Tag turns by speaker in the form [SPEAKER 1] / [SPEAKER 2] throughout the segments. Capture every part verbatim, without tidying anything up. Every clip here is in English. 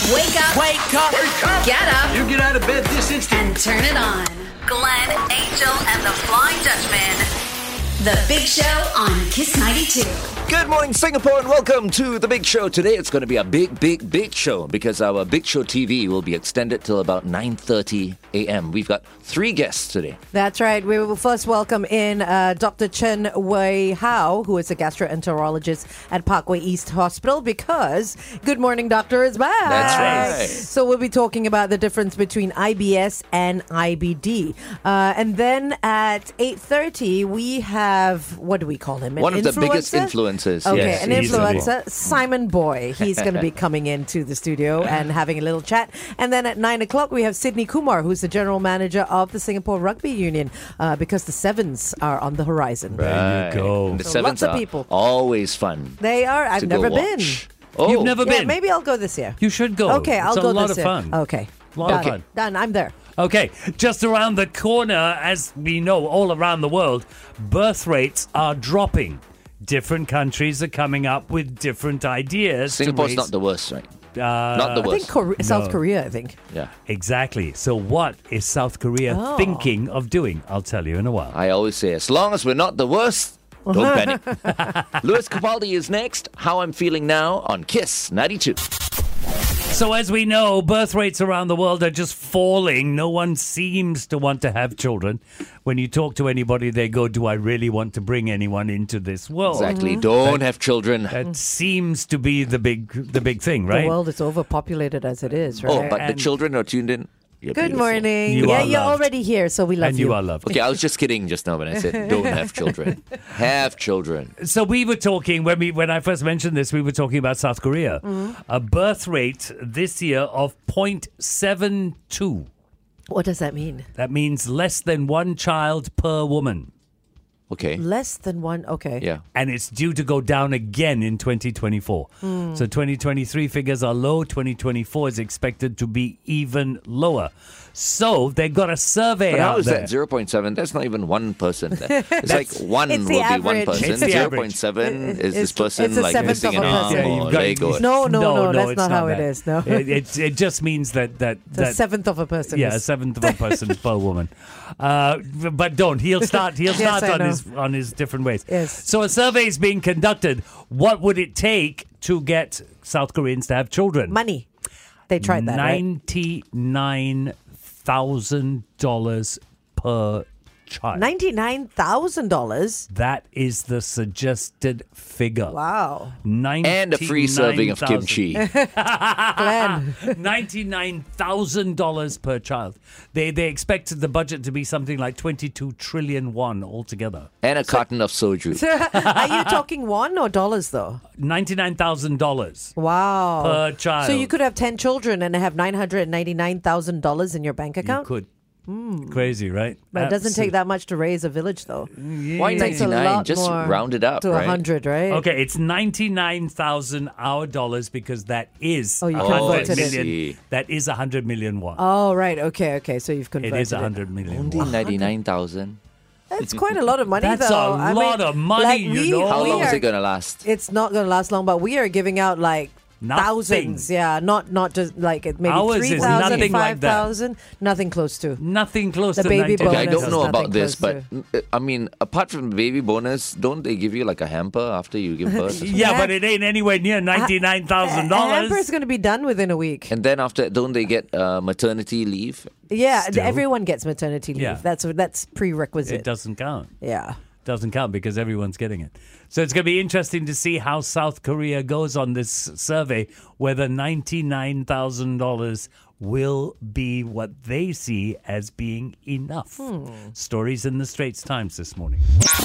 [SPEAKER 1] Wake up.
[SPEAKER 2] Wake up.
[SPEAKER 3] Wake up.
[SPEAKER 1] Get up.
[SPEAKER 3] You get out of bed this instant.
[SPEAKER 1] And turn it on. Glenn, Angel, and the Flying Dutchman. The Big Show on Kiss ninety-two.
[SPEAKER 4] Good morning, Singapore, and welcome to The Big Show. Today, it's going to be a big, big, big show because our Big Show T V will be extended till about nine thirty a.m. We've got three guests today.
[SPEAKER 5] That's right. We will first welcome in uh, Doctor Chen Wei Hao, who is a gastroenterologist at Parkway East Hospital, because Good Morning Doctor is back.
[SPEAKER 4] That's right.
[SPEAKER 5] So we'll be talking about the difference between I B S and I B D. Uh, and then at eight thirty, we have, what do we call him? An
[SPEAKER 4] One of the
[SPEAKER 5] influencer?
[SPEAKER 4] biggest influencers.
[SPEAKER 5] Okay,
[SPEAKER 4] yes.
[SPEAKER 5] an influencer, Simon Boy. He's going to be coming into the studio and having a little chat. And then at nine o'clock, we have Sydney Kumar, who's the general manager of the Singapore Rugby Union, uh, because the Sevens are on the horizon.
[SPEAKER 4] Right.
[SPEAKER 2] you go.
[SPEAKER 4] And the
[SPEAKER 5] So
[SPEAKER 4] Sevens
[SPEAKER 5] lots of
[SPEAKER 4] are
[SPEAKER 5] people.
[SPEAKER 4] always fun.
[SPEAKER 5] They are. I've
[SPEAKER 4] to go
[SPEAKER 5] never been.
[SPEAKER 4] watch. Oh,
[SPEAKER 2] You've never
[SPEAKER 5] Yeah,
[SPEAKER 2] been?
[SPEAKER 5] maybe I'll go this year.
[SPEAKER 2] You should go.
[SPEAKER 5] Okay, I'll
[SPEAKER 2] it's
[SPEAKER 5] go
[SPEAKER 2] a lot
[SPEAKER 5] this
[SPEAKER 2] of
[SPEAKER 5] year.
[SPEAKER 2] fun.
[SPEAKER 5] Okay.
[SPEAKER 2] Lot
[SPEAKER 5] Done.
[SPEAKER 2] of fun.
[SPEAKER 5] Done. I'm there.
[SPEAKER 2] Okay, just around the corner, as we know, all around the world, birth rates are dropping. Different countries are coming up with different ideas.
[SPEAKER 4] Singapore's
[SPEAKER 2] to raise,
[SPEAKER 4] not the worst, right?
[SPEAKER 2] uh,
[SPEAKER 4] Not the
[SPEAKER 5] I think
[SPEAKER 4] worst.
[SPEAKER 5] Korea, South
[SPEAKER 2] No.
[SPEAKER 5] Korea, I think.
[SPEAKER 4] Yeah.
[SPEAKER 2] Exactly. So what is South Korea
[SPEAKER 5] Oh.
[SPEAKER 2] thinking of doing? I'll tell you in a while.
[SPEAKER 4] I always say, as long as we're not the worst, don't panic. Louis Capaldi is next. How I'm Feeling Now on Kiss ninety-two.
[SPEAKER 2] So as we know, birth rates around the world are just falling. No one seems to want to have children. When you talk to anybody, they go, do I really want to bring anyone into this world?
[SPEAKER 4] Exactly. Don't have children.
[SPEAKER 2] That seems to be the big the big thing, right?
[SPEAKER 5] The world is overpopulated as it is, right?
[SPEAKER 4] Oh, but the
[SPEAKER 2] And-
[SPEAKER 4] children are tuned in. You're
[SPEAKER 5] Good
[SPEAKER 4] beautiful.
[SPEAKER 5] morning.
[SPEAKER 2] You
[SPEAKER 5] yeah,
[SPEAKER 2] are
[SPEAKER 5] you're
[SPEAKER 2] loved.
[SPEAKER 5] already here, so we love
[SPEAKER 2] and
[SPEAKER 5] you.
[SPEAKER 2] you are loved.
[SPEAKER 4] Okay, I was just kidding just now when I said don't have children. Have children.
[SPEAKER 2] So we were talking, when we when I first mentioned this, we were talking about South Korea. A birth rate this year of zero point seven two.
[SPEAKER 5] What does that mean?
[SPEAKER 2] That means less than one child per woman.
[SPEAKER 4] Okay.
[SPEAKER 5] Less than one? Okay.
[SPEAKER 4] Yeah.
[SPEAKER 2] And it's due to go down again in twenty twenty-four. So twenty twenty-three figures are low. twenty twenty-four is expected to be even lower. So they got a survey
[SPEAKER 4] But
[SPEAKER 2] out
[SPEAKER 4] how is
[SPEAKER 2] there.
[SPEAKER 4] that zero point seven? That's not even one person. It's like one
[SPEAKER 5] It's
[SPEAKER 4] will
[SPEAKER 5] the
[SPEAKER 4] be one
[SPEAKER 5] average.
[SPEAKER 4] person.
[SPEAKER 2] It's the
[SPEAKER 4] zero
[SPEAKER 2] average.
[SPEAKER 4] point seven is
[SPEAKER 5] It's-
[SPEAKER 4] this person
[SPEAKER 5] it's a
[SPEAKER 4] like
[SPEAKER 5] seventh
[SPEAKER 4] missing
[SPEAKER 5] of
[SPEAKER 4] an
[SPEAKER 5] a
[SPEAKER 4] arm
[SPEAKER 5] person.
[SPEAKER 2] Yeah,
[SPEAKER 4] or
[SPEAKER 2] you've got-
[SPEAKER 4] leg or...
[SPEAKER 5] No, no, no, that's
[SPEAKER 2] it's
[SPEAKER 5] not how it
[SPEAKER 2] that.
[SPEAKER 5] is, no.
[SPEAKER 2] It, it, it just means that... that,
[SPEAKER 5] The
[SPEAKER 2] that
[SPEAKER 5] seventh of a person.
[SPEAKER 2] Yeah, a
[SPEAKER 5] is-
[SPEAKER 2] seventh of a person per woman. Uh, but don't. He'll start. He'll
[SPEAKER 5] Yes,
[SPEAKER 2] start
[SPEAKER 5] I
[SPEAKER 2] on
[SPEAKER 5] know.
[SPEAKER 2] his on his different ways.
[SPEAKER 5] Yes.
[SPEAKER 2] So a survey is being conducted. What would it take to get South Koreans to have children?
[SPEAKER 5] Money. They tried that, right?
[SPEAKER 2] Ninety-nine thousand dollars per child.
[SPEAKER 5] ninety-nine thousand dollars?
[SPEAKER 2] That is the suggested figure.
[SPEAKER 5] Wow.
[SPEAKER 4] And a free serving of kimchi.
[SPEAKER 5] Glenn.
[SPEAKER 2] ninety-nine thousand dollars per child. They they expected the budget to be something like twenty-two trillion won altogether.
[SPEAKER 4] And a carton of soju.
[SPEAKER 5] Are you talking won or dollars, though?
[SPEAKER 2] ninety-nine thousand dollars
[SPEAKER 5] Wow.
[SPEAKER 2] per child.
[SPEAKER 5] So you could have ten children and have nine hundred ninety-nine thousand dollars in your bank
[SPEAKER 2] You
[SPEAKER 5] account?
[SPEAKER 2] could. Crazy, right?
[SPEAKER 5] But it doesn't take that much to raise a village, though.
[SPEAKER 4] Why
[SPEAKER 5] It takes a
[SPEAKER 4] ninety-nine?
[SPEAKER 5] lot
[SPEAKER 4] Just
[SPEAKER 5] more
[SPEAKER 4] round it up,
[SPEAKER 5] to
[SPEAKER 4] right?
[SPEAKER 5] one hundred, right?
[SPEAKER 2] Okay, it's ninety-nine thousand our dollars because that is
[SPEAKER 5] Oh, you
[SPEAKER 2] a
[SPEAKER 4] converted
[SPEAKER 2] hundred
[SPEAKER 4] it.
[SPEAKER 2] million. That is a hundred million won.
[SPEAKER 5] Oh, right. Okay, okay. So you've
[SPEAKER 2] It
[SPEAKER 5] converted
[SPEAKER 2] is a hundred million
[SPEAKER 4] Only
[SPEAKER 2] won.
[SPEAKER 4] ninety-nine thousand.
[SPEAKER 5] That's quite a lot of money,
[SPEAKER 2] That's
[SPEAKER 5] though.
[SPEAKER 2] a
[SPEAKER 5] I
[SPEAKER 2] lot
[SPEAKER 5] mean,
[SPEAKER 2] of money,
[SPEAKER 5] like,
[SPEAKER 2] you
[SPEAKER 5] we-
[SPEAKER 2] know.
[SPEAKER 4] How
[SPEAKER 5] we
[SPEAKER 4] long is
[SPEAKER 5] are-
[SPEAKER 4] it going to last?
[SPEAKER 5] It's not going to last long, but we are giving out like
[SPEAKER 2] Nothing.
[SPEAKER 5] thousands. Yeah, not not just like maybe
[SPEAKER 2] Ours is
[SPEAKER 5] three thousand,
[SPEAKER 2] nothing like
[SPEAKER 5] five
[SPEAKER 2] that.
[SPEAKER 5] thousand, nothing close to.
[SPEAKER 2] Nothing close
[SPEAKER 5] The
[SPEAKER 2] to
[SPEAKER 5] baby
[SPEAKER 2] ninety.
[SPEAKER 4] Okay,
[SPEAKER 5] bonus
[SPEAKER 4] I don't
[SPEAKER 5] is
[SPEAKER 4] know
[SPEAKER 5] nothing
[SPEAKER 4] about this, but
[SPEAKER 5] close
[SPEAKER 4] mm, I mean, apart from the baby bonus, don't they give you like a hamper after you give birth? or something?
[SPEAKER 2] Yeah, but it ain't anywhere near ninety-nine thousand
[SPEAKER 5] A hamper is
[SPEAKER 2] dollars.
[SPEAKER 5] going to be done within a week.
[SPEAKER 4] And then after, don't they get uh, maternity leave?
[SPEAKER 5] Yeah,
[SPEAKER 2] Still.
[SPEAKER 5] everyone gets maternity leave.
[SPEAKER 2] Yeah.
[SPEAKER 5] That's that's prerequisite.
[SPEAKER 2] It doesn't count.
[SPEAKER 5] Yeah.
[SPEAKER 2] Doesn't count because everyone's getting it. So it's going to be interesting to see how South Korea goes on this survey, whether ninety-nine thousand dollars will be what they see as being enough. Stories in the Straits Times this morning.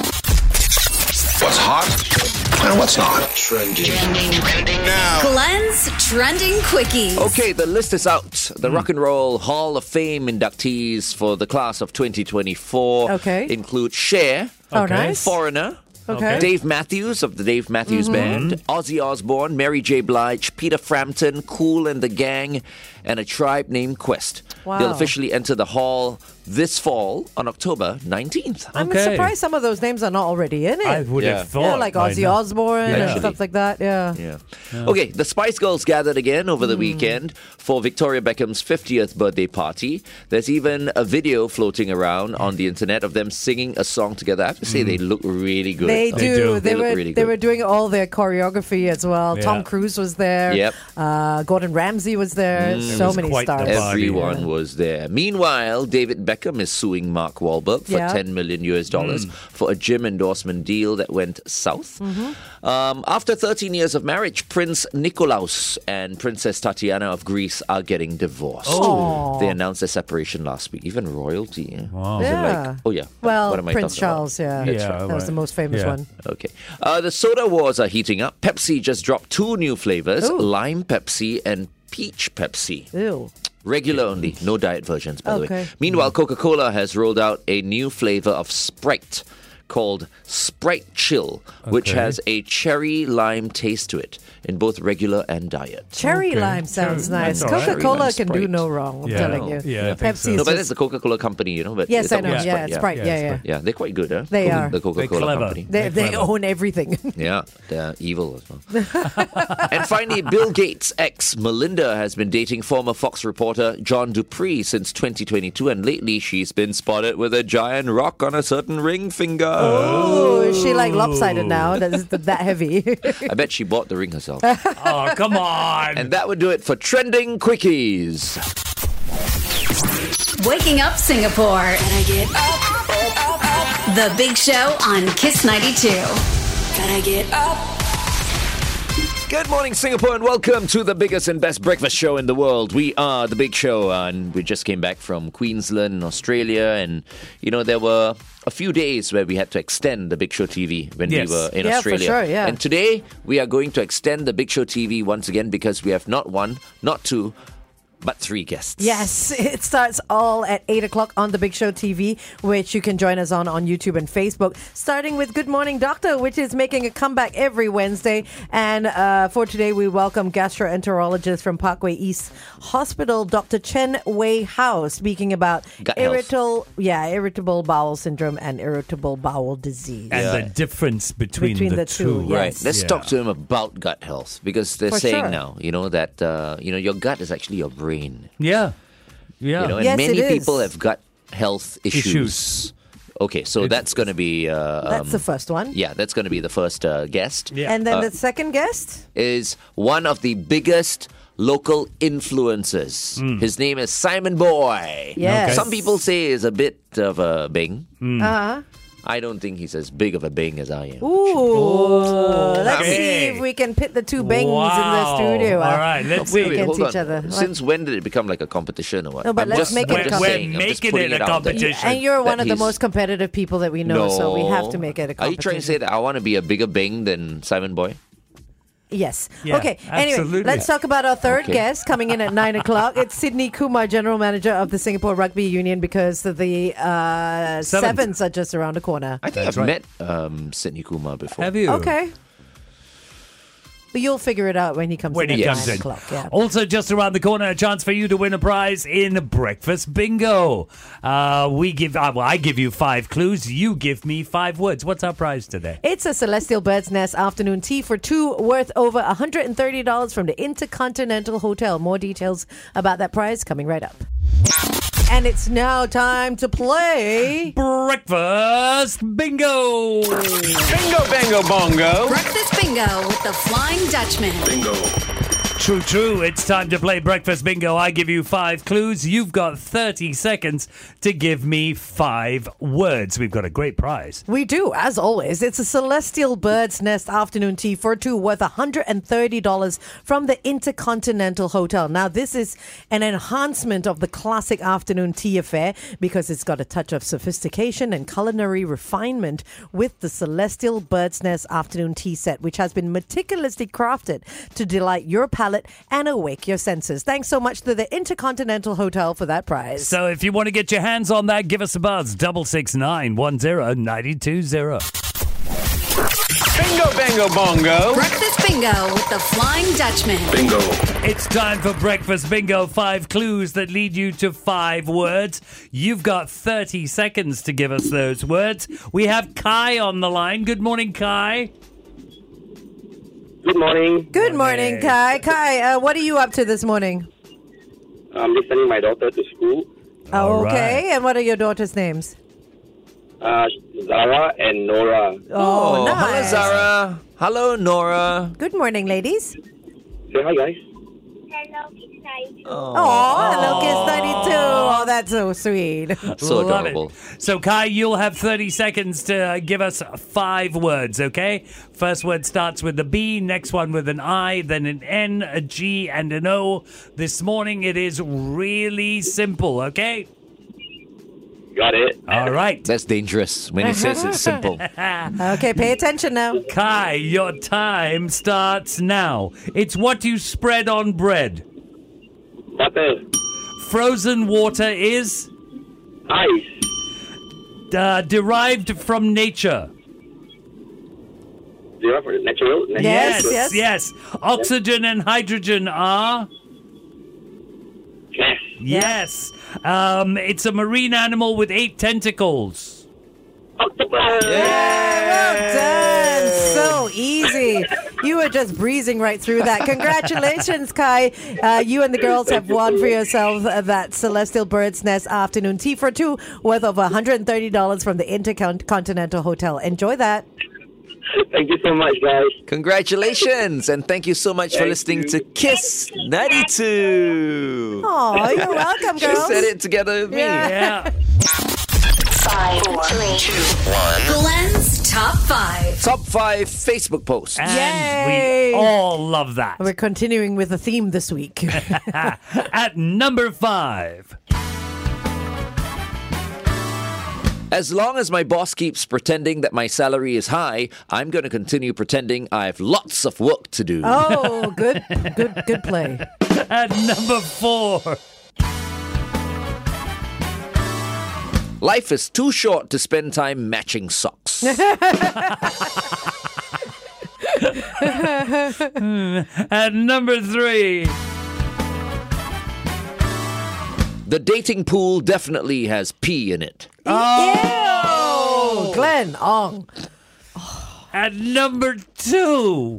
[SPEAKER 3] What's hot and what's not. Trending. Trending now.
[SPEAKER 1] Glenn's Trending Quickies.
[SPEAKER 4] Okay, the list is out. The Rock and Roll Hall of Fame inductees for the class of twenty twenty-four
[SPEAKER 5] Okay.
[SPEAKER 4] include Cher,
[SPEAKER 5] Oh,
[SPEAKER 2] Okay.
[SPEAKER 5] nice.
[SPEAKER 4] Foreigner,
[SPEAKER 5] Okay.
[SPEAKER 4] Dave Matthews of the Dave Matthews Band, Ozzy Osbourne, Mary J. Blige, Peter Frampton, Kool and the Gang, and a tribe named Quest.
[SPEAKER 5] Wow.
[SPEAKER 4] They'll officially enter the hall this fall on October nineteenth.
[SPEAKER 5] I'm
[SPEAKER 2] Okay.
[SPEAKER 5] surprised some of those names are not already in it.
[SPEAKER 2] I would
[SPEAKER 4] Yeah.
[SPEAKER 2] have thought.
[SPEAKER 5] yeah, like
[SPEAKER 2] by
[SPEAKER 5] Ozzy
[SPEAKER 2] now.
[SPEAKER 5] Osbourne and
[SPEAKER 4] Actually.
[SPEAKER 5] stuff like that. Yeah.
[SPEAKER 4] Yeah. Okay, the Spice Girls gathered again over
[SPEAKER 5] Hmm.
[SPEAKER 4] the weekend for Victoria Beckham's fiftieth birthday party. There's even a video floating around on the internet of them singing a song together. I have to say, they look really good.
[SPEAKER 5] They
[SPEAKER 4] Oh,
[SPEAKER 5] do.
[SPEAKER 2] do.
[SPEAKER 5] They,
[SPEAKER 4] They look
[SPEAKER 5] were
[SPEAKER 4] really
[SPEAKER 5] they
[SPEAKER 4] good.
[SPEAKER 5] were doing all their choreography as well.
[SPEAKER 2] Yeah.
[SPEAKER 5] Tom Cruise was there.
[SPEAKER 4] Yep.
[SPEAKER 5] Uh, Gordon Ramsay was there.
[SPEAKER 2] It
[SPEAKER 5] So
[SPEAKER 2] was
[SPEAKER 5] many
[SPEAKER 2] quite the
[SPEAKER 5] stars.
[SPEAKER 2] party.
[SPEAKER 4] Everyone was there. Meanwhile, David Beckham is suing Mark Wahlberg for
[SPEAKER 5] Yeah.
[SPEAKER 4] ten million U S dollars for a gym endorsement deal that went south.
[SPEAKER 5] Mm-hmm.
[SPEAKER 4] Um, after thirteen years of marriage, Prince Nikolaus and Princess Tatiana of Greece are getting divorced.
[SPEAKER 5] Oh.
[SPEAKER 4] They announced their separation last week. Even royalty. eh?
[SPEAKER 2] Wow.
[SPEAKER 4] Is it
[SPEAKER 5] Yeah.
[SPEAKER 4] like- oh, yeah.
[SPEAKER 5] Well,
[SPEAKER 4] What am I
[SPEAKER 5] Prince
[SPEAKER 4] talking about?
[SPEAKER 5] Charles, yeah.
[SPEAKER 2] That's
[SPEAKER 5] that
[SPEAKER 2] right.
[SPEAKER 5] was the
[SPEAKER 2] right.
[SPEAKER 5] most famous
[SPEAKER 2] Yeah.
[SPEAKER 5] one.
[SPEAKER 4] Okay. Uh, the soda wars are heating up. Pepsi just dropped two new flavors,
[SPEAKER 5] Ooh.
[SPEAKER 4] Lime Pepsi and Peach Pepsi.
[SPEAKER 5] Ew.
[SPEAKER 4] Regular only, no diet versions, by the way.
[SPEAKER 5] Okay.
[SPEAKER 4] Meanwhile, Coca-Cola has rolled out a new flavor of Sprite called Sprite Chill, which
[SPEAKER 2] Okay.
[SPEAKER 4] has a cherry lime taste to it in both regular and diet.
[SPEAKER 5] Cherry
[SPEAKER 2] Okay.
[SPEAKER 5] lime sounds
[SPEAKER 2] Cherry-
[SPEAKER 5] nice.
[SPEAKER 2] that's all right.
[SPEAKER 5] Coca-Cola
[SPEAKER 4] Cherry
[SPEAKER 5] can
[SPEAKER 4] lime
[SPEAKER 5] do
[SPEAKER 4] Sprite.
[SPEAKER 5] no wrong, I'm
[SPEAKER 2] Yeah.
[SPEAKER 5] telling you.
[SPEAKER 2] Yeah, I think
[SPEAKER 5] Pepsi
[SPEAKER 2] so.
[SPEAKER 5] is
[SPEAKER 4] No, but
[SPEAKER 5] just-
[SPEAKER 4] that's the Coca-Cola company, you know. But
[SPEAKER 5] Yes,
[SPEAKER 4] it's
[SPEAKER 5] I
[SPEAKER 4] not
[SPEAKER 5] know.
[SPEAKER 4] Sprite,
[SPEAKER 5] Yeah, it's Sprite.
[SPEAKER 2] Yeah,
[SPEAKER 5] Yeah,
[SPEAKER 2] it's
[SPEAKER 5] yeah.
[SPEAKER 2] Sprite.
[SPEAKER 4] Yeah, they're quite good, huh?
[SPEAKER 5] They
[SPEAKER 4] Coca-
[SPEAKER 5] are.
[SPEAKER 4] The Coca-Cola
[SPEAKER 2] clever.
[SPEAKER 4] company.
[SPEAKER 5] They, they
[SPEAKER 2] clever.
[SPEAKER 5] own everything.
[SPEAKER 4] Yeah, they're evil as well. And finally, Bill Gates' ex, Melinda, has been dating former Fox reporter John Dupree since twenty twenty-two, and lately she's been spotted with a giant rock on a certain ring finger.
[SPEAKER 5] Oh, is she like lopsided now? That's that heavy.
[SPEAKER 4] I bet she bought the ring herself.
[SPEAKER 2] Oh, come on.
[SPEAKER 4] And that would do it for Trending Quickies.
[SPEAKER 1] Waking up Singapore. Gotta get up. The Big Show on Kiss ninety-two. Gotta get up.
[SPEAKER 4] Good morning, Singapore, and welcome to the biggest and best breakfast show in the world. We are The Big Show, and we just came back from Queensland, Australia, and, you know, there were a few days where we had to extend The Big Show T V when
[SPEAKER 2] Yes.
[SPEAKER 4] we were in
[SPEAKER 5] Yeah, for
[SPEAKER 4] Australia.
[SPEAKER 5] sure, yeah.
[SPEAKER 4] And today, we are going to extend The Big Show T V once again because we have not one, not two, but three guests.
[SPEAKER 5] Yes, it starts all at eight o'clock on The Big Show T V, which you can join us on on YouTube and Facebook, starting with Good Morning Doctor, which is making a comeback every Wednesday. And uh, for today, we welcome gastroenterologist from Parkway East Hospital, Doctor Chen Wei Hao, speaking about
[SPEAKER 4] Gut health.
[SPEAKER 5] irritable, yeah, irritable bowel syndrome and irritable bowel disease.
[SPEAKER 2] and
[SPEAKER 4] Yeah.
[SPEAKER 2] the difference between,
[SPEAKER 5] Between
[SPEAKER 2] the,
[SPEAKER 5] the two,
[SPEAKER 2] two.
[SPEAKER 5] yeah.
[SPEAKER 4] Right.
[SPEAKER 5] Yes.
[SPEAKER 4] Let's
[SPEAKER 2] Yeah.
[SPEAKER 4] talk to him about gut health because they're
[SPEAKER 5] For
[SPEAKER 4] saying
[SPEAKER 5] sure.
[SPEAKER 4] now, you know, that, uh, you know, your gut is actually your brain.
[SPEAKER 2] Yeah. Yeah.
[SPEAKER 4] You know, and
[SPEAKER 5] Yes,
[SPEAKER 4] many
[SPEAKER 5] it is.
[SPEAKER 4] people have gut health issues.
[SPEAKER 2] Issues.
[SPEAKER 4] Okay, so that's going to be. Uh,
[SPEAKER 5] That's
[SPEAKER 4] um,
[SPEAKER 5] the first one.
[SPEAKER 4] Yeah, that's going to be the first uh, guest.
[SPEAKER 2] Yeah.
[SPEAKER 5] And then
[SPEAKER 4] Uh,
[SPEAKER 5] the second guest?
[SPEAKER 4] Is one of the biggest local influencers.
[SPEAKER 2] Hmm.
[SPEAKER 4] His name is Simon Boy.
[SPEAKER 5] Yes.
[SPEAKER 4] Some people say he's a bit of a bing.
[SPEAKER 5] Uh-huh.
[SPEAKER 4] I don't think he's as big of a bing as I am.
[SPEAKER 5] Ooh. Let's
[SPEAKER 2] okay.
[SPEAKER 5] see if we can pit the two bangs in the
[SPEAKER 2] Wow.
[SPEAKER 5] studio.
[SPEAKER 2] All right, let's
[SPEAKER 4] Wait,
[SPEAKER 2] see.
[SPEAKER 4] wait,
[SPEAKER 5] against
[SPEAKER 4] hold
[SPEAKER 5] each
[SPEAKER 4] on.
[SPEAKER 5] other. What?
[SPEAKER 4] Since when did it become like a competition or what?
[SPEAKER 5] No, but
[SPEAKER 4] I'm
[SPEAKER 5] let's
[SPEAKER 4] just,
[SPEAKER 5] make it
[SPEAKER 4] I'm
[SPEAKER 5] a
[SPEAKER 4] just
[SPEAKER 5] competition.
[SPEAKER 4] saying,
[SPEAKER 2] We're
[SPEAKER 4] I'm just
[SPEAKER 2] making
[SPEAKER 4] putting
[SPEAKER 2] it a
[SPEAKER 4] out there.
[SPEAKER 2] competition.
[SPEAKER 5] And you're one
[SPEAKER 4] that
[SPEAKER 5] of the
[SPEAKER 4] he's-
[SPEAKER 5] most competitive people that we know, so we have to make it a
[SPEAKER 4] Are
[SPEAKER 5] competition.
[SPEAKER 4] you trying to say that I want to be a bigger bing than Simon Boy?
[SPEAKER 5] Yes.
[SPEAKER 2] Yeah,
[SPEAKER 5] okay. Anyway,
[SPEAKER 2] absolutely.
[SPEAKER 5] let's talk about our third
[SPEAKER 4] Okay.
[SPEAKER 5] guest coming in at nine o'clock. It's Sydney Kumar, General Manager of the Singapore Rugby Union, because the uh,
[SPEAKER 2] Sevens.
[SPEAKER 5] sevens are just around the corner.
[SPEAKER 4] I think
[SPEAKER 2] That's
[SPEAKER 4] I've
[SPEAKER 2] right.
[SPEAKER 4] met um, Sydney Kumar before.
[SPEAKER 2] Have you?
[SPEAKER 5] Okay. But you'll figure it out when he comes
[SPEAKER 2] When
[SPEAKER 5] in
[SPEAKER 2] he
[SPEAKER 5] at
[SPEAKER 2] comes
[SPEAKER 5] nine
[SPEAKER 2] in.
[SPEAKER 5] o'clock. Yeah.
[SPEAKER 2] Also, just around the corner, a chance for you to win a prize in Breakfast Bingo. Uh, we give, uh, well, I give you five clues. You give me five words. What's our prize today?
[SPEAKER 5] It's a Celestial Bird's Nest afternoon tea for two worth over one hundred thirty dollars from the Intercontinental Hotel. More details about that prize coming right up. And it's now time to play.
[SPEAKER 2] Breakfast Bingo.
[SPEAKER 3] Bingo, bango, bongo.
[SPEAKER 1] Breakfast Bingo with the Flying Dutchman.
[SPEAKER 2] True, true. It's time to play Breakfast Bingo. I give you five clues. You've got thirty seconds to give me five words. We've got a great prize.
[SPEAKER 5] We do, as always. It's a Celestial Bird's Nest afternoon tea for two worth one hundred thirty dollars from the Intercontinental Hotel. Now, this is an enhancement of the classic afternoon tea affair because it's got a touch of sophistication and culinary refinement with the Celestial Bird's Nest afternoon tea set, which has been meticulously crafted to delight your palate and awake your senses. Thanks so much to the Intercontinental Hotel for that prize.
[SPEAKER 2] So if you want to get your hands on that, give us a buzz. Double six nine one zero ninety two zero.
[SPEAKER 3] Bingo, bango, bongo.
[SPEAKER 1] Breakfast Bingo with the Flying Dutchman.
[SPEAKER 3] Bingo.
[SPEAKER 2] It's time for Breakfast Bingo. Five clues that lead you to five words. You've got thirty seconds to give us those words. We have Kai on the line. Good morning, Kai.
[SPEAKER 6] Good morning.
[SPEAKER 5] Good morning, Kai. Kai, uh, what are you up to this morning?
[SPEAKER 6] I'm listening my daughter to school.
[SPEAKER 2] All
[SPEAKER 5] Oh, okay.
[SPEAKER 2] right.
[SPEAKER 5] And what are your daughter's names?
[SPEAKER 6] Uh, Zara and Nora.
[SPEAKER 5] Oh,
[SPEAKER 4] hello,
[SPEAKER 5] nice.
[SPEAKER 4] Zara. Hello, Nora.
[SPEAKER 5] Good morning, ladies.
[SPEAKER 6] Say hi, guys.
[SPEAKER 7] Hello, Kids Night.
[SPEAKER 5] Oh, hello, Kiss ninety-two. Oh, that's so sweet.
[SPEAKER 4] So
[SPEAKER 2] Love
[SPEAKER 4] adorable.
[SPEAKER 2] it. So, Kai, you'll have thirty seconds to uh, give us five words, okay? First word starts with a B, next one with an I, then an N, a G, and an O. This morning it is really simple, okay?
[SPEAKER 6] Got it.
[SPEAKER 2] All right.
[SPEAKER 4] That's dangerous when he says it's simple.
[SPEAKER 5] Okay, pay attention now.
[SPEAKER 2] Kai, your time starts now. It's what you spread on bread.
[SPEAKER 6] Butter.
[SPEAKER 2] Frozen water is
[SPEAKER 6] Ice.
[SPEAKER 2] uh, derived from nature.
[SPEAKER 6] Zero for natural. natural.
[SPEAKER 5] Yes,
[SPEAKER 2] yes, yes. Oxygen and hydrogen are.
[SPEAKER 6] Yes.
[SPEAKER 2] Yes. Um, it's a marine animal with eight tentacles.
[SPEAKER 6] Octopus.
[SPEAKER 5] Well done. So easy. You were just breezing right through that. Congratulations, Kai. Uh, you and the girls have won for yourselves uh, that Celestial Bird's Nest afternoon tea for two worth of one hundred thirty dollars from the Intercontinental Hotel. Enjoy that.
[SPEAKER 6] Thank you so much, guys.
[SPEAKER 4] Congratulations, and thank you so much for
[SPEAKER 6] Thank
[SPEAKER 4] listening
[SPEAKER 6] you.
[SPEAKER 4] to Kiss ninety-two.
[SPEAKER 5] Oh, you're welcome,
[SPEAKER 4] She
[SPEAKER 5] girls.
[SPEAKER 4] said it together with me.
[SPEAKER 2] Yeah.
[SPEAKER 7] Five, four, three, two, one.
[SPEAKER 1] Glenn's Top five.
[SPEAKER 4] Top five Facebook posts.
[SPEAKER 2] And
[SPEAKER 5] Yay.
[SPEAKER 2] we all love that.
[SPEAKER 5] We're continuing with the theme this week.
[SPEAKER 2] At number five.
[SPEAKER 4] As long as my boss keeps pretending that my salary is high, I'm going to continue pretending I have lots of work to do.
[SPEAKER 5] Oh, good, good, good play.
[SPEAKER 2] At number four.
[SPEAKER 4] Life is too short to spend time matching socks.
[SPEAKER 2] At number three.
[SPEAKER 4] The dating pool definitely has pee in it.
[SPEAKER 5] Oh, Glenn Ong.
[SPEAKER 2] At number two.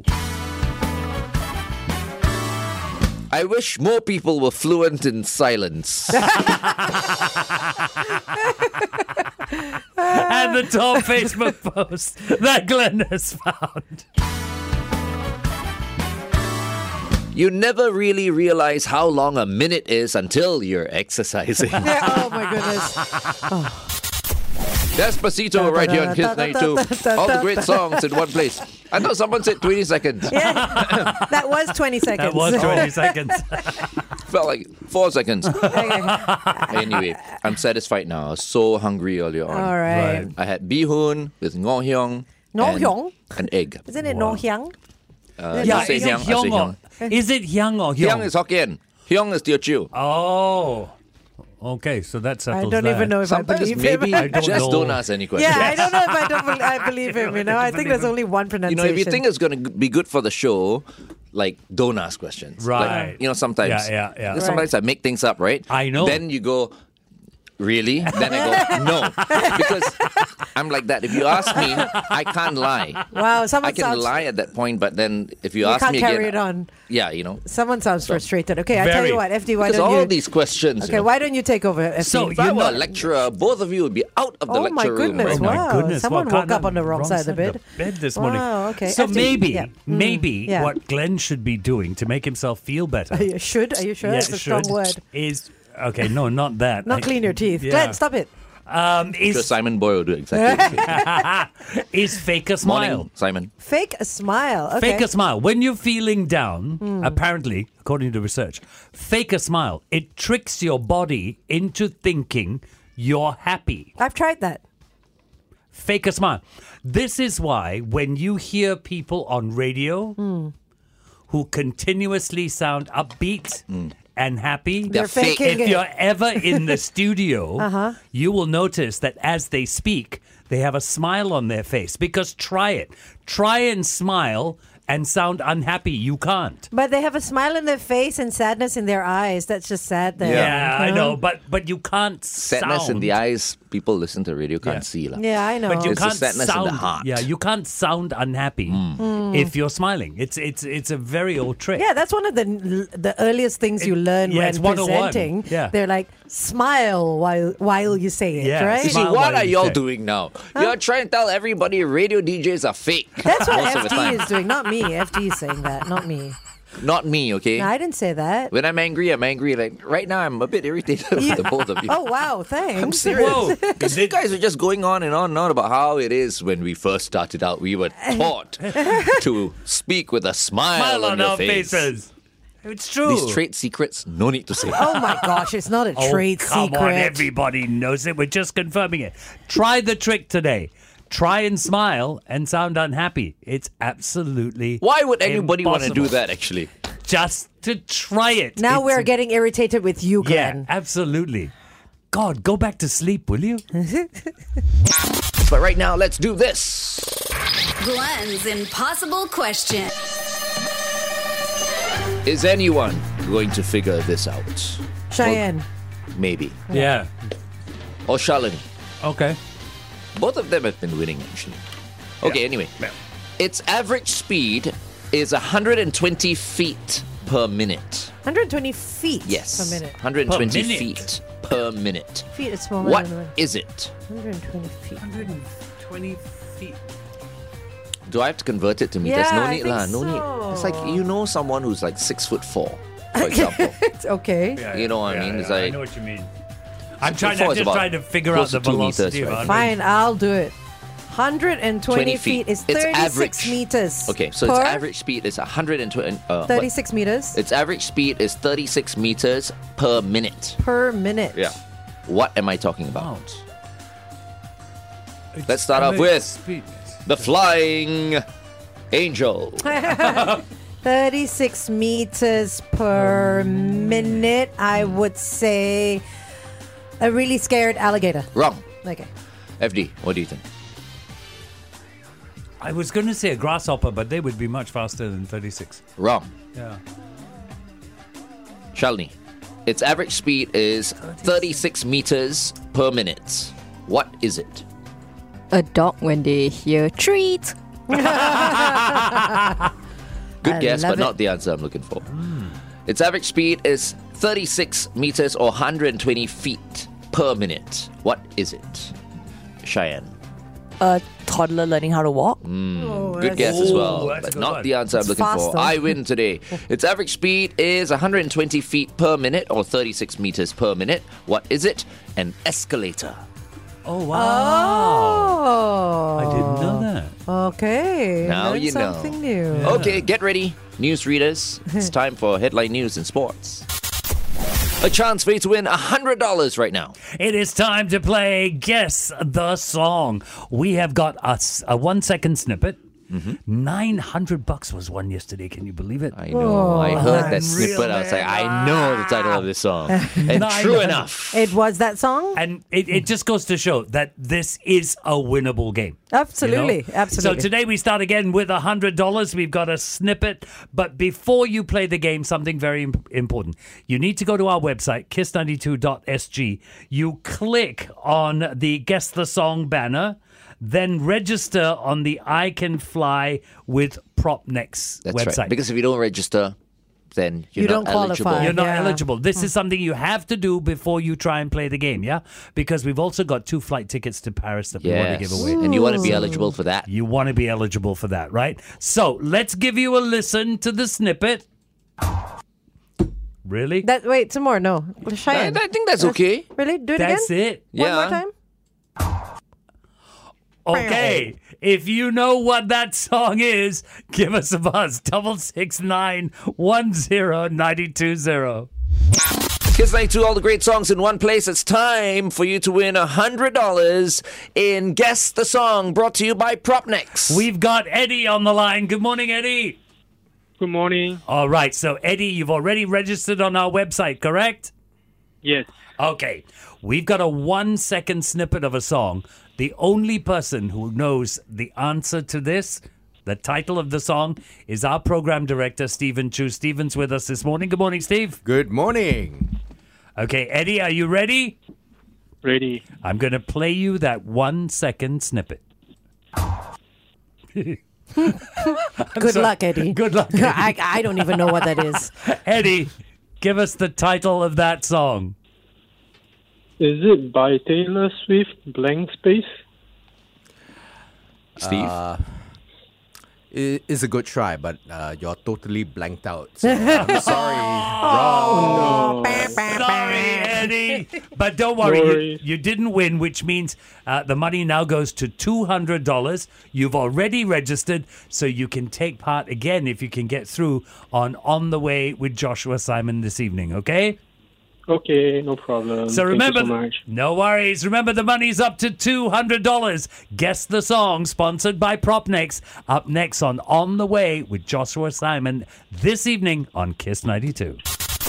[SPEAKER 4] I wish more people were fluent in silence.
[SPEAKER 2] At the top Facebook post that Glenn has found.
[SPEAKER 4] You never really realize how long a minute is until you're exercising.
[SPEAKER 5] Yeah, oh, my goodness.
[SPEAKER 4] Despacito right here on Kiss ninety-two. All the great songs in one place. I thought someone said twenty seconds.
[SPEAKER 5] That was twenty seconds.
[SPEAKER 2] That was twenty seconds.
[SPEAKER 4] Felt like four seconds.
[SPEAKER 5] Okay.
[SPEAKER 4] Anyway, I'm satisfied now. I was so hungry earlier on.
[SPEAKER 5] All right.
[SPEAKER 2] Right.
[SPEAKER 4] I had bee hoon with ngoh hiong.
[SPEAKER 5] Ngoh
[SPEAKER 4] and
[SPEAKER 5] hiong?
[SPEAKER 4] An egg.
[SPEAKER 5] Isn't it No Hyang?
[SPEAKER 4] Uh,
[SPEAKER 2] Yeah,
[SPEAKER 4] you say
[SPEAKER 2] is
[SPEAKER 4] hiang,
[SPEAKER 2] it
[SPEAKER 4] I say
[SPEAKER 2] hyong
[SPEAKER 4] hiong.
[SPEAKER 2] or, is it hyang or
[SPEAKER 4] Hiang
[SPEAKER 2] hyong?
[SPEAKER 4] is Hokkien. Hiong is Teochew.
[SPEAKER 2] Oh. Okay, so that
[SPEAKER 5] I
[SPEAKER 2] settles
[SPEAKER 5] don't
[SPEAKER 2] that.
[SPEAKER 5] even know if I
[SPEAKER 4] Sometimes
[SPEAKER 5] believe
[SPEAKER 4] maybe
[SPEAKER 5] him.
[SPEAKER 2] I don't
[SPEAKER 4] just
[SPEAKER 2] know.
[SPEAKER 4] don't ask any questions.
[SPEAKER 5] Yeah, I don't know if I don't bel I believe him, you know. I think there's only one
[SPEAKER 4] You
[SPEAKER 5] pronunciation.
[SPEAKER 4] know, if you think it's going to be good for the show, like, don't ask questions.
[SPEAKER 2] Right.
[SPEAKER 4] Like, you know, sometimes.
[SPEAKER 2] Yeah, yeah, yeah.
[SPEAKER 4] because Sometimes I make things up, right?
[SPEAKER 2] I know.
[SPEAKER 4] Then you go, really? Then I go, no. Because I'm like that. If you ask me, I can't lie.
[SPEAKER 5] Wow, someone
[SPEAKER 4] I can
[SPEAKER 5] sounds
[SPEAKER 4] lie at that point, but then if you,
[SPEAKER 5] you
[SPEAKER 4] ask
[SPEAKER 5] can't
[SPEAKER 4] me
[SPEAKER 5] carry
[SPEAKER 4] again,
[SPEAKER 5] it on.
[SPEAKER 4] yeah, you know.
[SPEAKER 5] Someone sounds frustrated. Okay, I tell
[SPEAKER 2] Very.
[SPEAKER 5] you what, F D, why
[SPEAKER 4] Because
[SPEAKER 5] don't
[SPEAKER 4] all
[SPEAKER 5] you
[SPEAKER 4] these questions.
[SPEAKER 5] Okay,
[SPEAKER 4] you know,
[SPEAKER 5] why don't you take over, F D?
[SPEAKER 2] So
[SPEAKER 4] if I
[SPEAKER 2] you're
[SPEAKER 4] were a
[SPEAKER 2] not-
[SPEAKER 4] lecturer, both of you would be out of the
[SPEAKER 5] Oh,
[SPEAKER 4] lecture
[SPEAKER 5] my
[SPEAKER 4] room.
[SPEAKER 5] goodness,
[SPEAKER 4] right
[SPEAKER 2] Oh
[SPEAKER 4] now.
[SPEAKER 2] my
[SPEAKER 5] Wow,
[SPEAKER 2] goodness!
[SPEAKER 5] someone
[SPEAKER 2] what
[SPEAKER 5] woke
[SPEAKER 2] kind
[SPEAKER 5] up on the wrong side of the bed.
[SPEAKER 2] bed this morning.
[SPEAKER 5] Wow, okay.
[SPEAKER 2] So
[SPEAKER 5] F D,
[SPEAKER 2] maybe,
[SPEAKER 5] yeah. Mm,
[SPEAKER 2] maybe
[SPEAKER 5] yeah.
[SPEAKER 2] what Glenn should be doing to make himself feel better.
[SPEAKER 5] Are you should? Are you sure?
[SPEAKER 2] yeah,
[SPEAKER 5] It's a strong
[SPEAKER 2] should,
[SPEAKER 5] word.
[SPEAKER 2] Is okay. No, not that.
[SPEAKER 5] Not
[SPEAKER 2] I-
[SPEAKER 5] clean your teeth.
[SPEAKER 2] yeah.
[SPEAKER 5] Glenn, stop it.
[SPEAKER 2] Um,
[SPEAKER 4] Sure,
[SPEAKER 2] is
[SPEAKER 4] Simon Boyle will do exactly the same.
[SPEAKER 2] is fake a smile?
[SPEAKER 4] Morning, Simon.
[SPEAKER 5] Fake a smile. Okay.
[SPEAKER 2] Fake a smile. When you're feeling down,
[SPEAKER 5] Hmm.
[SPEAKER 2] apparently, according to research, fake a smile. It tricks your body into thinking you're happy.
[SPEAKER 5] I've tried that.
[SPEAKER 2] Fake a smile. This is why when you hear people on radio
[SPEAKER 5] Hmm.
[SPEAKER 2] who continuously sound upbeat and happy,
[SPEAKER 5] They're
[SPEAKER 4] fake.
[SPEAKER 5] faking
[SPEAKER 2] if
[SPEAKER 5] it.
[SPEAKER 2] you're ever in the studio,
[SPEAKER 5] Uh-huh.
[SPEAKER 2] you will notice that as they speak, they have a smile on their face. Because try it. Try and smile and sound unhappy. You can't.
[SPEAKER 5] But they have a smile on their face and sadness in their eyes. That's just sad there.
[SPEAKER 2] Yeah, I
[SPEAKER 5] Huh?
[SPEAKER 2] know. But but you can't
[SPEAKER 4] Sadness
[SPEAKER 2] sound.
[SPEAKER 4] in the eyes, people listen to radio can't
[SPEAKER 2] Yeah.
[SPEAKER 4] see. lah.
[SPEAKER 5] Yeah, I know.
[SPEAKER 2] But you
[SPEAKER 4] It's a
[SPEAKER 2] can't
[SPEAKER 4] sadness in
[SPEAKER 2] sound.
[SPEAKER 4] the heart.
[SPEAKER 2] Yeah, you can't sound unhappy if you're smiling. It's it's it's a very old trick.
[SPEAKER 5] Yeah, that's one of the the earliest things you learn
[SPEAKER 2] yeah,
[SPEAKER 5] when
[SPEAKER 2] it's one oh one.
[SPEAKER 5] presenting.
[SPEAKER 2] Yeah.
[SPEAKER 5] They're like, smile while while you say it,
[SPEAKER 2] Yeah,
[SPEAKER 5] right?
[SPEAKER 4] You see,
[SPEAKER 2] Smile
[SPEAKER 4] what
[SPEAKER 2] while
[SPEAKER 4] are
[SPEAKER 2] you
[SPEAKER 4] y'all
[SPEAKER 2] say.
[SPEAKER 4] doing now? You're trying to tell everybody radio D Js are fake.
[SPEAKER 5] That's what
[SPEAKER 4] most of
[SPEAKER 5] F
[SPEAKER 4] the
[SPEAKER 5] D
[SPEAKER 4] time.
[SPEAKER 5] is doing, not me. F D is saying that, not me.
[SPEAKER 4] Not me, okay?
[SPEAKER 5] No, I didn't say that.
[SPEAKER 4] When I'm angry, I'm angry. Like right now, I'm a bit irritated with the both of you.
[SPEAKER 5] Oh, wow, thanks.
[SPEAKER 4] I'm serious.
[SPEAKER 2] Whoa.
[SPEAKER 4] Because you guys are just going on and on and on about how it is when we first started out. We were taught to speak with a smile,
[SPEAKER 2] Smile
[SPEAKER 4] on,
[SPEAKER 2] on
[SPEAKER 4] your
[SPEAKER 2] our
[SPEAKER 4] face.
[SPEAKER 2] faces. It's true.
[SPEAKER 4] These trade secrets, no need to say.
[SPEAKER 5] Oh, my gosh, it's not a
[SPEAKER 2] Oh,
[SPEAKER 5] trade
[SPEAKER 2] come
[SPEAKER 5] secret.
[SPEAKER 2] on, everybody knows it. We're just confirming it. Try the trick today. Try and smile and sound unhappy. It's absolutely
[SPEAKER 4] Why would anybody want to do
[SPEAKER 2] impossible.
[SPEAKER 4] that, actually?
[SPEAKER 2] Just to try it.
[SPEAKER 5] Now
[SPEAKER 2] It's
[SPEAKER 5] we're
[SPEAKER 2] a-
[SPEAKER 5] getting irritated with you,
[SPEAKER 2] Yeah,
[SPEAKER 5] Glenn.
[SPEAKER 2] absolutely. God, go back to sleep, will you?
[SPEAKER 4] But right now, let's do this.
[SPEAKER 1] Glenn's impossible question.
[SPEAKER 4] Is anyone going to figure this out?
[SPEAKER 5] Cheyenne.
[SPEAKER 4] Maybe.
[SPEAKER 2] Yeah.
[SPEAKER 4] Or Shalini.
[SPEAKER 2] Okay.
[SPEAKER 4] Both of them have been winning, actually. Okay, anyway.
[SPEAKER 2] Yeah.
[SPEAKER 4] Its average speed is one hundred twenty feet per minute.
[SPEAKER 5] one hundred twenty feet
[SPEAKER 4] Yes.
[SPEAKER 5] per minute.
[SPEAKER 4] one hundred twenty
[SPEAKER 2] Per minute.
[SPEAKER 4] feet per minute.
[SPEAKER 5] Feet is smaller
[SPEAKER 4] What
[SPEAKER 5] than
[SPEAKER 4] is it?
[SPEAKER 5] one hundred twenty feet.
[SPEAKER 2] one hundred twenty feet.
[SPEAKER 4] Do I have to convert it to meters?
[SPEAKER 5] Yeah,
[SPEAKER 4] no
[SPEAKER 5] I
[SPEAKER 4] need
[SPEAKER 5] think
[SPEAKER 4] lah. No
[SPEAKER 5] so.
[SPEAKER 4] need. It's like you know someone who's like six foot four, for example.
[SPEAKER 5] It's okay.
[SPEAKER 4] You know what I mean? It's like-
[SPEAKER 2] I know what you mean. I'm
[SPEAKER 4] Six
[SPEAKER 2] trying.
[SPEAKER 4] foot four
[SPEAKER 2] I'm
[SPEAKER 4] is
[SPEAKER 2] just
[SPEAKER 4] about
[SPEAKER 2] trying to figure out
[SPEAKER 4] close
[SPEAKER 2] the
[SPEAKER 4] to two
[SPEAKER 2] velocity.
[SPEAKER 4] meters,
[SPEAKER 2] of
[SPEAKER 4] right?
[SPEAKER 2] one hundred.
[SPEAKER 5] Fine, I'll do it. one hundred twenty
[SPEAKER 4] twenty
[SPEAKER 5] feet
[SPEAKER 4] feet.
[SPEAKER 5] is
[SPEAKER 4] Its
[SPEAKER 5] thirty-six
[SPEAKER 4] average-
[SPEAKER 5] meters.
[SPEAKER 4] Okay, so
[SPEAKER 5] per
[SPEAKER 4] its average speed is one hundred twenty. Uh, what?
[SPEAKER 5] thirty-six meters
[SPEAKER 4] Its average speed is thirty-six meters per minute.
[SPEAKER 5] per minute.
[SPEAKER 4] Yeah. What am I talking about?
[SPEAKER 2] It's
[SPEAKER 4] Let's start off
[SPEAKER 2] average
[SPEAKER 4] with-
[SPEAKER 2] speed.
[SPEAKER 4] The Flying Angel.
[SPEAKER 5] thirty-six meters per minute. I would say a really scared alligator.
[SPEAKER 4] Wrong.
[SPEAKER 5] Okay.
[SPEAKER 4] F D, what do you think?
[SPEAKER 2] I was going to say a grasshopper, but they would be much faster than thirty-six.
[SPEAKER 4] Wrong.
[SPEAKER 2] Yeah.
[SPEAKER 4] Shalini, its average speed is thirty-six meters per minute. What is it?
[SPEAKER 8] A dog when they hear treat.
[SPEAKER 4] Good
[SPEAKER 5] I
[SPEAKER 4] guess,
[SPEAKER 5] love
[SPEAKER 4] but
[SPEAKER 5] it.
[SPEAKER 4] not the answer I'm looking for. Its average speed is thirty-six meters or one hundred twenty feet per minute. What is it? Cheyenne.
[SPEAKER 8] A toddler learning how to walk.
[SPEAKER 5] Oh,
[SPEAKER 4] Good
[SPEAKER 5] that's-
[SPEAKER 4] guess as
[SPEAKER 2] Ooh,
[SPEAKER 4] well,
[SPEAKER 2] that's a
[SPEAKER 4] but
[SPEAKER 2] good
[SPEAKER 4] not
[SPEAKER 2] one.
[SPEAKER 4] the answer I'm
[SPEAKER 5] It's
[SPEAKER 4] looking
[SPEAKER 5] faster.
[SPEAKER 4] for. I win today. Its average speed is one hundred twenty feet per minute or thirty-six meters per minute. What is it? An escalator.
[SPEAKER 2] Oh wow!
[SPEAKER 5] Oh.
[SPEAKER 2] I didn't know that.
[SPEAKER 5] Okay.
[SPEAKER 4] Now
[SPEAKER 5] learned
[SPEAKER 4] you know.
[SPEAKER 5] something new.
[SPEAKER 4] Okay, get ready, newsreaders. It's time for headline news and sports. A chance for you to win one hundred dollars right now.
[SPEAKER 2] It is time to play Guess the Song. We have got a, s- a one second snippet. Nine hundred bucks was one yesterday. Can you believe it?
[SPEAKER 4] I know. I heard that
[SPEAKER 2] Unreal,
[SPEAKER 4] snippet. I was like,
[SPEAKER 2] man.
[SPEAKER 4] I know the title of this song. And
[SPEAKER 2] Nine
[SPEAKER 4] true
[SPEAKER 2] hundred.
[SPEAKER 4] enough.
[SPEAKER 5] It was that song?
[SPEAKER 2] And it, it just goes to show that this is a winnable game.
[SPEAKER 5] Absolutely.
[SPEAKER 2] You know?
[SPEAKER 5] Absolutely.
[SPEAKER 2] So today we start again with one hundred dollars. We've got a snippet. But before you play the game, something very imp- important. You need to go to our website, kiss ninety-two dot s g. You click on the Guess the Song banner. Then register on the I Can Fly with Propnex
[SPEAKER 4] That's
[SPEAKER 2] website.
[SPEAKER 4] right. Because if you don't register, then you're
[SPEAKER 5] You
[SPEAKER 4] not
[SPEAKER 5] don't qualify.
[SPEAKER 4] eligible.
[SPEAKER 2] You're not
[SPEAKER 5] Yeah.
[SPEAKER 2] eligible. This is something you have to do before you try and play the game, yeah? Because we've also got two flight tickets to Paris that we want to
[SPEAKER 4] Yes.
[SPEAKER 2] give away.
[SPEAKER 4] And you want to be eligible for that.
[SPEAKER 2] You want to be eligible for that, right? So let's give you a listen to the snippet. Really?
[SPEAKER 5] That wait, some more. No.
[SPEAKER 4] I,
[SPEAKER 5] Cheyenne.
[SPEAKER 4] I think that's okay.
[SPEAKER 5] Really? Do it
[SPEAKER 2] That's
[SPEAKER 5] again?
[SPEAKER 2] it.
[SPEAKER 5] One
[SPEAKER 4] Yeah.
[SPEAKER 5] more time?
[SPEAKER 2] Okay. If you know what that song is, give us a buzz. Double six nine one zero ninety two zero.
[SPEAKER 4] Kiss ninety-two, all the great songs in one place. It's time for you to win one hundred dollars in Guess the Song, brought to you by Propnex.
[SPEAKER 2] We've got Eddie on the line. Good morning, Eddie.
[SPEAKER 6] Good morning.
[SPEAKER 2] All right. So, Eddie, you've already registered on our website, correct?
[SPEAKER 6] Yes.
[SPEAKER 2] Okay. We've got a one second snippet of a song. The only person who knows the answer to this, the title of the song, is our program director, Stephen Chu. Stephen's with us this morning. Good morning, Steve.
[SPEAKER 9] Good morning.
[SPEAKER 2] Okay, Eddie, are you ready?
[SPEAKER 6] Ready.
[SPEAKER 2] I'm going to play you that one second snippet.
[SPEAKER 5] Good
[SPEAKER 2] sorry.
[SPEAKER 5] luck, Eddie.
[SPEAKER 2] Good luck, Eddie.
[SPEAKER 5] I, I don't even know what that is.
[SPEAKER 2] Eddie, give us the title of that song.
[SPEAKER 6] Is it by Taylor Swift, Blank Space?
[SPEAKER 4] Steve?
[SPEAKER 9] Uh, it, it's a good try, but uh, you're totally blanked out. So I'm sorry. Wrong.
[SPEAKER 2] Sorry, Eddie. But don't worry,
[SPEAKER 6] No
[SPEAKER 2] you,
[SPEAKER 6] worries.
[SPEAKER 2] you didn't win, which means uh, the money now goes to two hundred dollars. You've already registered, so you can take part again if you can get through on On the Way with Joshua Simon this evening, okay?
[SPEAKER 6] Okay, no problem.
[SPEAKER 2] So remember,
[SPEAKER 6] Thank you so much.
[SPEAKER 2] no worries. Remember, the money's up to two hundred dollars. Guess the song, sponsored by Propnex. Up next on On the Way with Joshua Simon this evening on Kiss ninety-two.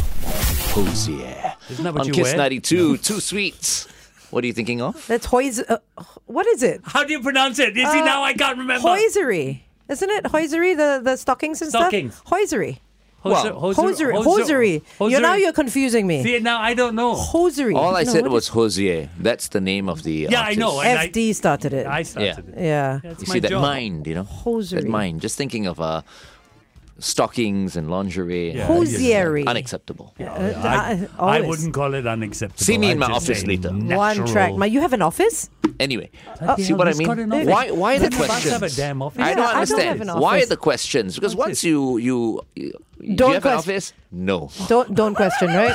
[SPEAKER 4] Hosier.
[SPEAKER 2] Isn't that what
[SPEAKER 4] On
[SPEAKER 2] you
[SPEAKER 4] Kiss
[SPEAKER 2] wear?
[SPEAKER 4] ninety-two, Too Sweet. What are you thinking of?
[SPEAKER 5] That's Hoys. Uh, what is it?
[SPEAKER 2] How do you pronounce it? You see,
[SPEAKER 5] Uh,
[SPEAKER 2] now I can't remember.
[SPEAKER 5] Hoisery. Isn't it Hoisery, the, the stockings and
[SPEAKER 2] Stockings.
[SPEAKER 5] stuff? Hoisery.
[SPEAKER 2] Hoser-
[SPEAKER 4] Well,
[SPEAKER 5] Hosiery.
[SPEAKER 2] hoser-
[SPEAKER 5] Hosiery.
[SPEAKER 2] hoser-
[SPEAKER 5] You're now you're confusing me.
[SPEAKER 2] See, now I don't know.
[SPEAKER 5] Hosiery.
[SPEAKER 4] All I
[SPEAKER 5] No,
[SPEAKER 4] said
[SPEAKER 5] what
[SPEAKER 4] was
[SPEAKER 5] is-
[SPEAKER 4] Hosier. That's the name of the
[SPEAKER 2] Yeah, I
[SPEAKER 4] artist.
[SPEAKER 2] know. And
[SPEAKER 5] F D started it.
[SPEAKER 2] I started it.
[SPEAKER 5] yeah.
[SPEAKER 2] That's
[SPEAKER 4] You
[SPEAKER 2] my
[SPEAKER 4] see that
[SPEAKER 2] job.
[SPEAKER 4] mind, you know?
[SPEAKER 5] Hosiery.
[SPEAKER 4] That mind. Just thinking of uh, stockings and lingerie.
[SPEAKER 2] Yeah.
[SPEAKER 5] Hosiery.
[SPEAKER 4] Unacceptable.
[SPEAKER 5] Uh,
[SPEAKER 2] I,
[SPEAKER 5] I-
[SPEAKER 2] I
[SPEAKER 5] always.
[SPEAKER 2] wouldn't call it unacceptable.
[SPEAKER 4] See me in
[SPEAKER 2] I'd
[SPEAKER 4] my
[SPEAKER 2] just
[SPEAKER 4] office
[SPEAKER 2] say
[SPEAKER 4] later.
[SPEAKER 5] One
[SPEAKER 2] natural.
[SPEAKER 5] track. Ma, you have an office?
[SPEAKER 4] Anyway,
[SPEAKER 2] Bloody
[SPEAKER 4] see
[SPEAKER 2] hell,
[SPEAKER 4] what I
[SPEAKER 2] he's got an
[SPEAKER 4] mean?
[SPEAKER 2] office.
[SPEAKER 4] Why Why the
[SPEAKER 2] Doesn't Bus have a
[SPEAKER 4] questions?
[SPEAKER 2] damn office?
[SPEAKER 4] I
[SPEAKER 5] Yeah,
[SPEAKER 4] don't
[SPEAKER 5] I don't
[SPEAKER 4] understand.
[SPEAKER 5] have an
[SPEAKER 4] Why are
[SPEAKER 5] office.
[SPEAKER 4] the questions? Because once you you, you do
[SPEAKER 5] Don't
[SPEAKER 4] you have an
[SPEAKER 5] quest-
[SPEAKER 4] office? No,
[SPEAKER 5] Don't don't question, right?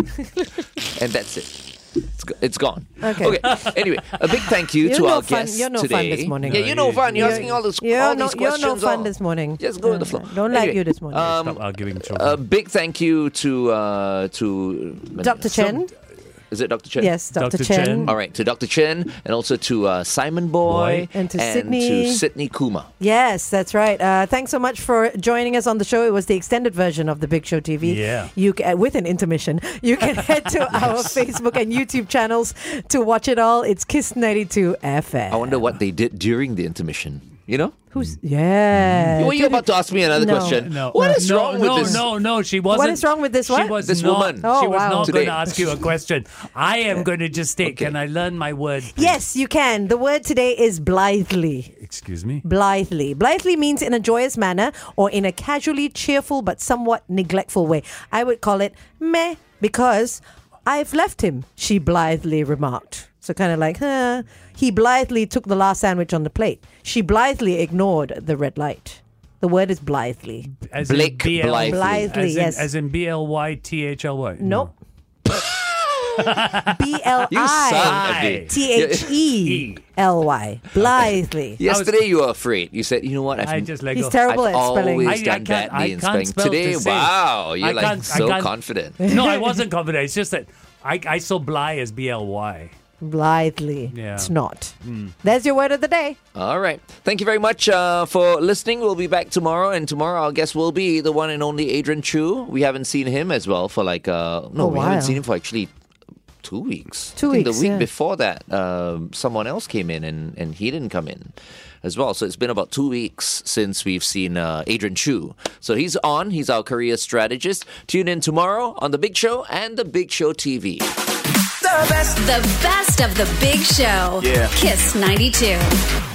[SPEAKER 4] and that's it. It's, go- it's gone.
[SPEAKER 5] Okay.
[SPEAKER 4] Anyway, a big thank you
[SPEAKER 5] You're
[SPEAKER 4] to
[SPEAKER 5] no
[SPEAKER 4] our
[SPEAKER 5] fun-
[SPEAKER 4] guests
[SPEAKER 5] you're no fun
[SPEAKER 4] today.
[SPEAKER 5] this morning.
[SPEAKER 4] Yeah, you're no fun. You're
[SPEAKER 5] You're-
[SPEAKER 4] asking all this
[SPEAKER 5] You're
[SPEAKER 4] all
[SPEAKER 5] no,
[SPEAKER 4] these
[SPEAKER 5] you're
[SPEAKER 4] questions.
[SPEAKER 5] no fun
[SPEAKER 4] all-
[SPEAKER 5] this morning.
[SPEAKER 4] Just go with the flow.
[SPEAKER 5] Don't like
[SPEAKER 4] Anyway,
[SPEAKER 5] you this morning.
[SPEAKER 4] Um,
[SPEAKER 2] Stop arguing, children.
[SPEAKER 4] a big thank you to uh, to
[SPEAKER 5] Doctor Chen.
[SPEAKER 4] Is it Doctor Chen?
[SPEAKER 5] Yes, Doctor
[SPEAKER 2] Doctor
[SPEAKER 5] Chen.
[SPEAKER 2] Chen.
[SPEAKER 4] All right, to Doctor Chen and also to uh, Simon Boy,
[SPEAKER 2] Boy.
[SPEAKER 5] And to Sydney.
[SPEAKER 4] to Sydney Kuma.
[SPEAKER 5] Yes, that's right. Uh, thanks so much for joining us on the show. It was the extended version of the Big Show T V.
[SPEAKER 2] Yeah.
[SPEAKER 5] You ca- with an intermission. You can head to our Facebook and YouTube channels to watch it all. It's Kiss ninety-two F M.
[SPEAKER 4] I wonder what they did during the intermission. You know?
[SPEAKER 5] Who's yeah?
[SPEAKER 4] Were you about to ask me another
[SPEAKER 5] No.
[SPEAKER 4] question?
[SPEAKER 2] No,
[SPEAKER 4] What
[SPEAKER 2] no,
[SPEAKER 4] is
[SPEAKER 2] no,
[SPEAKER 4] wrong with
[SPEAKER 2] no,
[SPEAKER 4] this?
[SPEAKER 2] No, no, she wasn't.
[SPEAKER 5] What is wrong with this
[SPEAKER 2] She
[SPEAKER 5] what?
[SPEAKER 2] was
[SPEAKER 4] This
[SPEAKER 2] not,
[SPEAKER 4] woman.
[SPEAKER 5] Oh,
[SPEAKER 2] she was
[SPEAKER 5] wow.
[SPEAKER 2] not
[SPEAKER 4] Today.
[SPEAKER 2] going to ask you a question. I am going to just state,
[SPEAKER 4] Okay.
[SPEAKER 2] can I learn my word? please?
[SPEAKER 5] Yes, you can. The word today is blithely.
[SPEAKER 2] Excuse me?
[SPEAKER 5] Blithely. Blithely means in a joyous manner or in a casually cheerful but somewhat neglectful way. I would call it meh because I've left him, she blithely remarked. So kind of like, huh. He blithely took the last sandwich on the plate. She blithely ignored the red light. The word is blithely.
[SPEAKER 2] As
[SPEAKER 4] Blake
[SPEAKER 2] in B L
[SPEAKER 4] Blithely.
[SPEAKER 5] Blithely,
[SPEAKER 2] as in,
[SPEAKER 5] yes.
[SPEAKER 2] As in B L Y T H L Y?
[SPEAKER 5] Nope. B L
[SPEAKER 4] You suck,
[SPEAKER 5] I
[SPEAKER 4] Abdi.
[SPEAKER 5] T H E L Y. Blithely.
[SPEAKER 4] Yesterday you were afraid. You said, you know what? I've,
[SPEAKER 2] I just let
[SPEAKER 5] He's
[SPEAKER 2] go.
[SPEAKER 5] terrible
[SPEAKER 4] I've
[SPEAKER 5] at spelling.
[SPEAKER 4] always
[SPEAKER 2] I- I
[SPEAKER 4] done
[SPEAKER 2] can't- I
[SPEAKER 4] badly in
[SPEAKER 2] can't
[SPEAKER 4] spelling.
[SPEAKER 2] spell to
[SPEAKER 4] Today,
[SPEAKER 2] save.
[SPEAKER 4] wow, you're
[SPEAKER 2] I
[SPEAKER 4] like
[SPEAKER 2] can't- I
[SPEAKER 4] so
[SPEAKER 2] can't-
[SPEAKER 4] confident.
[SPEAKER 2] No, I wasn't confident. It's just that I, I saw Bly as B L Y.
[SPEAKER 5] Blithely.
[SPEAKER 2] Yeah.
[SPEAKER 5] It's not. There's your word of the day.
[SPEAKER 4] All right. Thank you very much uh, for listening. We'll be back tomorrow, and tomorrow our guest will be the one and only Adrian Chu. We haven't seen him as well for like uh, no,
[SPEAKER 5] A
[SPEAKER 4] we haven't
[SPEAKER 5] while.
[SPEAKER 4] seen him for actually two weeks.
[SPEAKER 5] Two
[SPEAKER 4] I think
[SPEAKER 5] weeks,
[SPEAKER 4] The week
[SPEAKER 5] yeah.
[SPEAKER 4] before that, um, someone else came in, and and he didn't come in as well. So it's been about two weeks since we've seen uh, Adrian Chu. So he's on. He's our career strategist. Tune in tomorrow on The Big Show and The Big Show T V.
[SPEAKER 1] The best of the Big Show.
[SPEAKER 4] Yeah.
[SPEAKER 1] Kiss ninety-two.